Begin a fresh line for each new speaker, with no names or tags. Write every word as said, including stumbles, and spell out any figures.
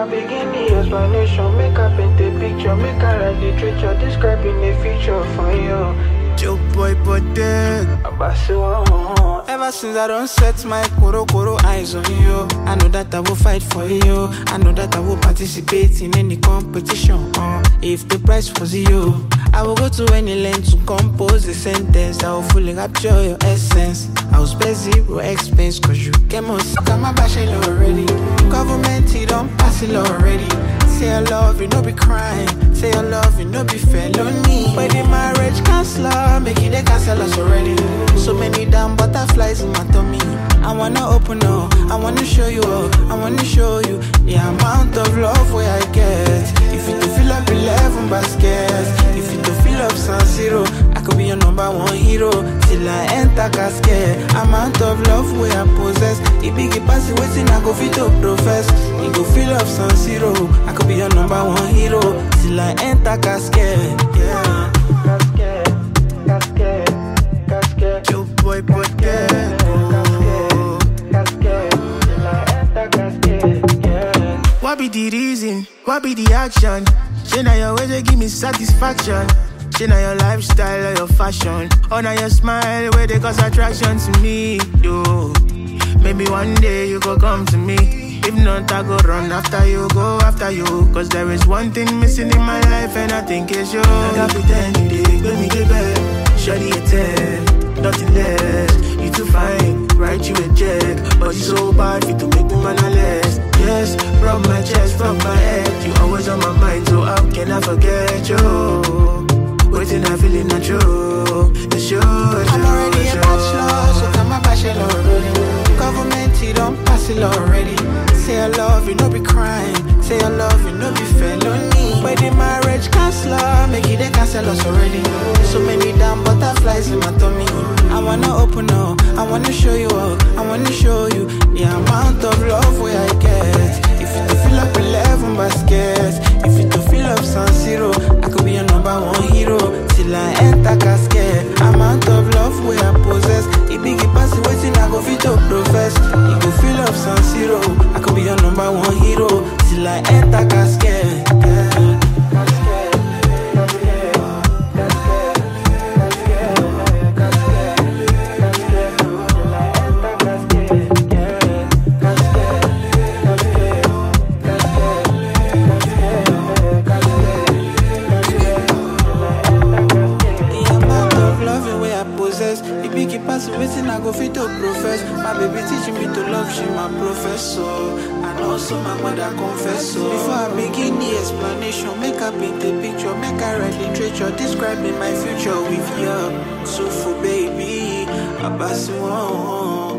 I begin the explanation, make I paint a picture, make I write literature, describing a future for you.
Joe boy, but dead. Ever since I don't set my koro koro eyes on you, I know that I will fight for you. I know that I will participate in any competition. Uh, if the prize was you, I will go to any length to compose a sentence that will fully capture your essence. I will spare zero expense, cause you came on sick of my bachelor already. Government, you don't pass it already. Say I love you, no be crime. Say I love you, no be felony. But the marriage counselor, make it they cancel us already. So many damn butterflies in my tummy. I wanna open up, I wanna show you up, I wanna show you the amount of love where I get. If you to fill up eleven baskets, if you to fill up San Zero, I could be your number one hero till I enter casket. Amount of love where I possess, it big it pass it waiting, I go fit to profess. You go fill up San Zero, I could be your number one hero till I enter casket. Yeah.
Casket, casket, casket.
Joe boy, but yeah. What be the reason? What be the action? Say now your way they give me satisfaction. Say now your lifestyle or your fashion. Or now your smile where they cause attraction to me. Yo, maybe one day you go come to me. If not, I go run after you, go after you. Cause there is one thing missing in my life and I think it's you. I got pretend you dig, let me get back. Shawty a ten, nothing less. You too fine, write you a check. But you so bad, you to make me man a less. Yes, rub my chest, rub my head. You always on my mind, so how can I forget you? Waiting, I feeling not true. It's you, it's
I'm already a bachelor, so come a bachelor already. Government, you don't pass it already. Say I love you, no be crime. Say I love you, no be felony. But the marriage counselor, make it they cancel us already. So many damn butterflies in my tummy. I wanna open up, I wanna show you up, I wanna show you the amount of love where I get. If you to fill up eleven baskets, if you to fill up San Zero, I could be your number one hero till I enter casket. Amount of love where I possess, it big it pass it waiting, I go fit to profess. You go fill up San Zero, I could be your number one hero till I enter casket. Yeah. Waiting, I go fit to profess. My baby teaching me to love, she my professor. And also my mother confess so. Before I begin the explanation, make I paint a picture, make I write literature, describing my future with you. So for baby, I pass you on.